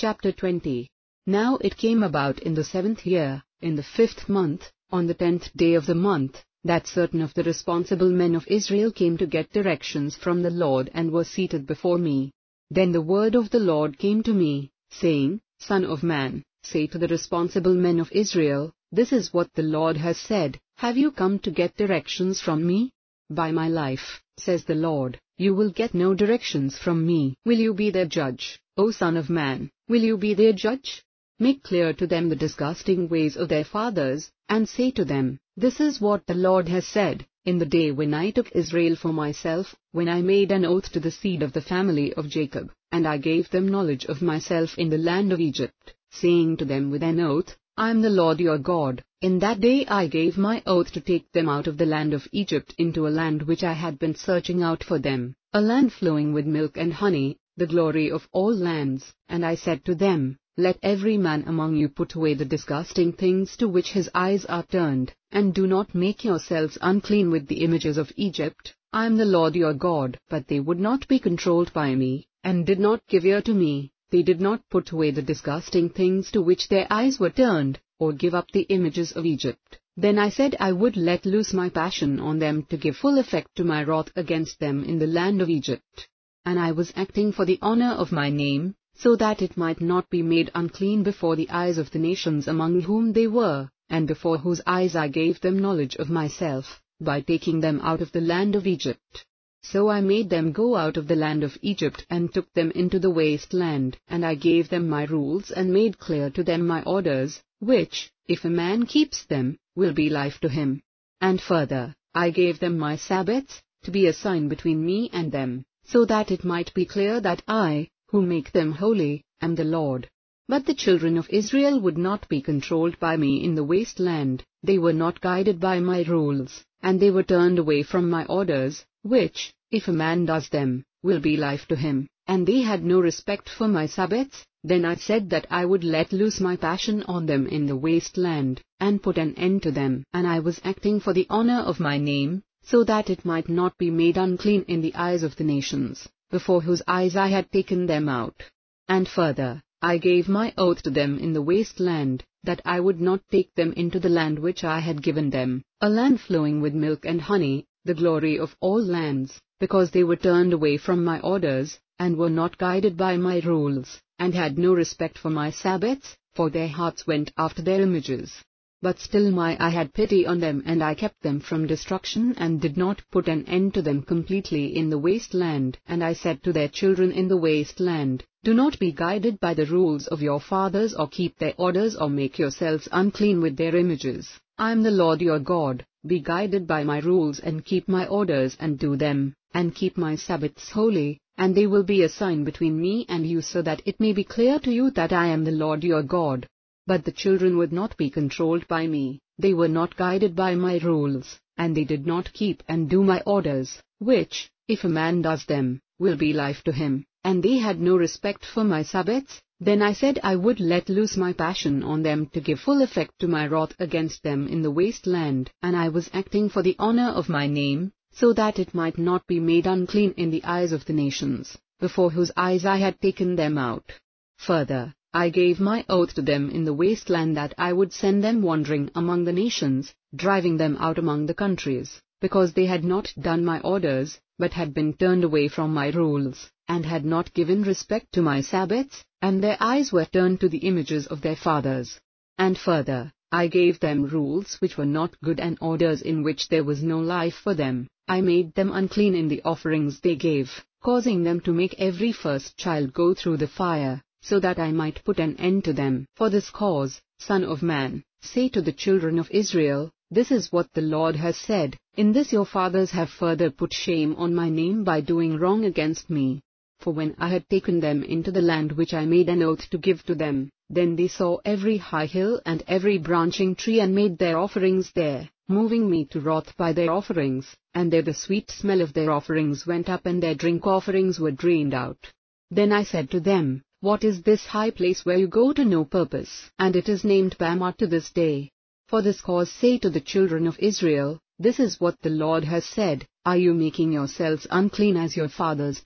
Chapter 20. Now it came about in the 7th year, in the 5th month, on the 10th day of the month, that certain of the responsible men of Israel came to get directions from the Lord and were seated before me. Then the word of the Lord came to me, saying, Son of man, say to the responsible men of Israel, this is what the Lord has said, have you come to get directions from me? By my life, says the Lord, you will get no directions from me. Will you be their judge, O Son of man, will you be their judge? Make clear to them the disgusting ways of their fathers, and say to them, this is what the Lord has said, in the day when I took Israel for myself, when I made an oath to the seed of the family of Jacob, and I gave them knowledge of myself in the land of Egypt, saying to them with an oath, I am the Lord your God. In that day I gave my oath to take them out of the land of Egypt into a land which I had been searching out for them, a land flowing with milk and honey, the glory of all lands, and I said to them, let every man among you put away the disgusting things to which his eyes are turned, and do not make yourselves unclean with the images of Egypt. I am the Lord your God. But they would not be controlled by me, and did not give ear to me. They did not put away the disgusting things to which their eyes were turned, or give up the images of Egypt. Then I said I would let loose my passion on them to give full effect to my wrath against them in the land of Egypt. And I was acting for the honor of my name, so that it might not be made unclean before the eyes of the nations among whom they were, and before whose eyes I gave them knowledge of myself, by taking them out of the land of Egypt. So I made them go out of the land of Egypt and took them into the waste land, and I gave them my rules and made clear to them my orders, which, if a man keeps them, will be life to him. And further, I gave them my Sabbaths, to be a sign between me and them, so that it might be clear that I, who make them holy, am the Lord. But the children of Israel would not be controlled by me in the waste land, they were not guided by my rules, and they were turned away from my orders, which, if a man does them, will be life to him, and they had no respect for my Sabbaths. Then I said that I would let loose my passion on them in the waste land, and put an end to them, and I was acting for the honor of my name, so that it might not be made unclean in the eyes of the nations, before whose eyes I had taken them out. And further, I gave my oath to them in the waste land, that I would not take them into the land which I had given them, a land flowing with milk and honey, the glory of all lands, because they were turned away from my orders, and were not guided by my rules, and had no respect for my Sabbaths, for their hearts went after their images. But still I had pity on them, and I kept them from destruction, and did not put an end to them completely in the waste land. And I said to their children in the waste land, do not be guided by the rules of your fathers, or keep their orders, or make yourselves unclean with their images. I am the Lord your God. Be guided by my rules, and keep my orders, and do them, and keep my Sabbaths holy, and they will be a sign between me and you, so that it may be clear to you that I am the Lord your God. But the children would not be controlled by me, they were not guided by my rules, and they did not keep and do my orders, which, if a man does them, will be life to him, and they had no respect for my Sabbaths. Then I said I would let loose my passion on them to give full effect to my wrath against them in the waste land, and I was acting for the honor of my name, so that it might not be made unclean in the eyes of the nations, before whose eyes I had taken them out. Further, I gave my oath to them in the waste land that I would send them wandering among the nations, driving them out among the countries, because they had not done my orders, but had been turned away from my rules, and had not given respect to my Sabbaths, and their eyes were turned to the images of their fathers. And further, I gave them rules which were not good, and orders in which there was no life for them. I made them unclean in the offerings they gave, causing them to make every first child go through the fire, so that I might put an end to them. For this cause, Son of man, say to the children of Israel, this is what the Lord has said, in this your fathers have further put shame on my name by doing wrong against me. For when I had taken them into the land which I made an oath to give to them, then they saw every high hill and every branching tree, and made their offerings there, moving me to wrath by their offerings, and there the sweet smell of their offerings went up, and their drink offerings were drained out. Then I said to them, what is this high place where you go to no purpose? And it is named Bamah to this day. For this cause say to the children of Israel, this is what the Lord has said, are you making yourselves unclean as your fathers did?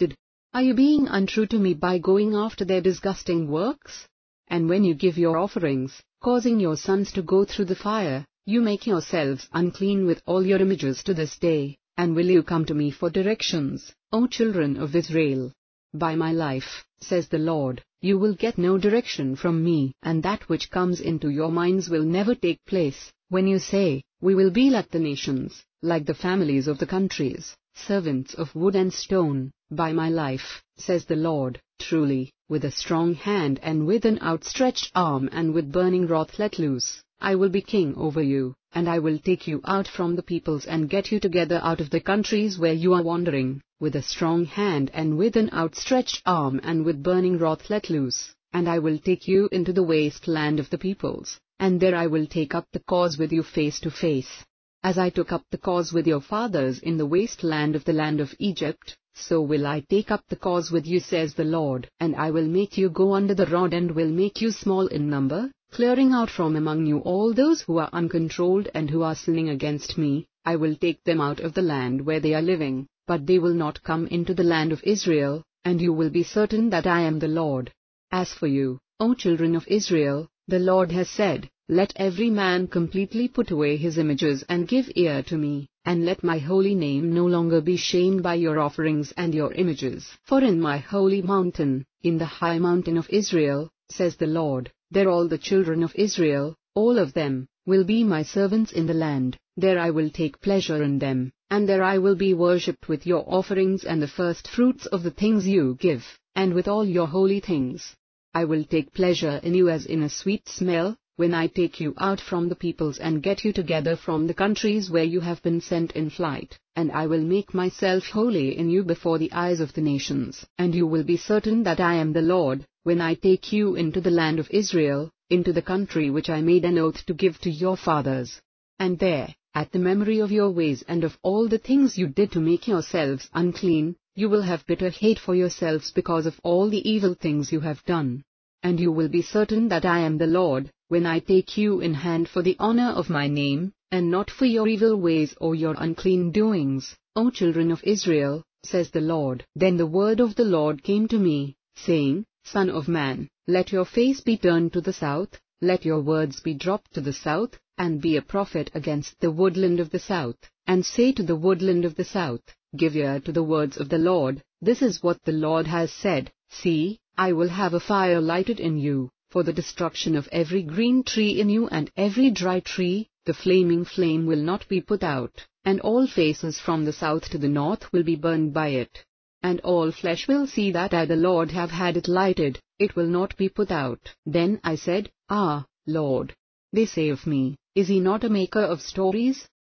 Are you being untrue to me by going after their disgusting works? And when you give your offerings, causing your sons to go through the fire, you make yourselves unclean with all your images to this day, and will you come to me for directions, O children of Israel? By my life, says the Lord, you will get no direction from me, and that which comes into your minds will never take place, when you say, we will be like the nations, like the families of the countries, servants of wood and stone. By my life, says the Lord, truly, with a strong hand and with an outstretched arm and with burning wrath let loose, I will be king over you, and I will take you out from the peoples and get you together out of the countries where you are wandering, with a strong hand and with an outstretched arm and with burning wrath let loose, and I will take you into the waste land of the peoples, and there I will take up the cause with you face to face. As I took up the cause with your fathers in the waste land of the land of Egypt, so will I take up the cause with you, says the Lord, and I will make you go under the rod and will make you small in number, clearing out from among you all those who are uncontrolled and who are sinning against me. I will take them out of the land where they are living, but they will not come into the land of Israel, and you will be certain that I am the Lord. As for you, O children of Israel, the Lord has said, let every man completely put away his images and give ear to me, and let my holy name no longer be shamed by your offerings and your images. For in my holy mountain, in the high mountain of Israel, says the Lord, there all the children of Israel, all of them, will be my servants in the land. There I will take pleasure in them, and there I will be worshipped with your offerings and the first fruits of the things you give, and with all your holy things. I will take pleasure in you as in a sweet smell, when I take you out from the peoples and get you together from the countries where you have been sent in flight, and I will make myself holy in you before the eyes of the nations, and you will be certain that I am the Lord, when I take you into the land of Israel, into the country which I made an oath to give to your fathers. And there, at the memory of your ways and of all the things you did to make yourselves unclean, you will have bitter hate for yourselves because of all the evil things you have done. And you will be certain that I am the Lord, when I take you in hand for the honor of my name, and not for your evil ways or your unclean doings, O children of Israel, says the Lord. Then the word of the Lord came to me, saying, Son of man, let your face be turned to the south, let your words be dropped to the south, and be a prophet against the woodland of the south, and say to the woodland of the south, give ear to the words of the Lord. This is what the Lord has said, see, I will have a fire lighted in you, for the destruction of every green tree in you and every dry tree. The flaming flame will not be put out, and all faces from the south to the north will be burned by it. And all flesh will see that I the Lord have had it lighted, it will not be put out. Then I said, Ah, Lord. They say of me, is he not a maker of stories?